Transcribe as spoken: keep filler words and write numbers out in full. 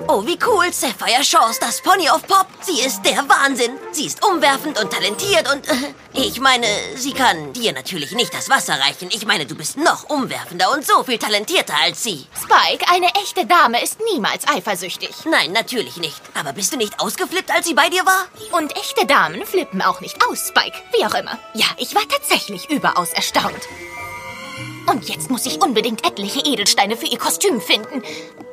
Oh, wie cool. Sapphire Shores, das Pony of Pop. Sie ist der Wahnsinn. Sie ist umwerfend und talentiert und... Äh, ich meine, sie kann dir natürlich nicht das Wasser reichen. Ich meine, du bist noch umwerfender und so viel talentierter als sie. Spike, eine echte Dame ist niemals eifersüchtig. Nein, natürlich nicht. Aber bist du nicht ausgeflippt, als sie bei dir war? Und echte Damen flippen auch nicht aus, Spike. Wie auch immer. Ja, ich war tatsächlich überaus erstaunt. Und jetzt muss ich unbedingt etliche Edelsteine für ihr Kostüm finden.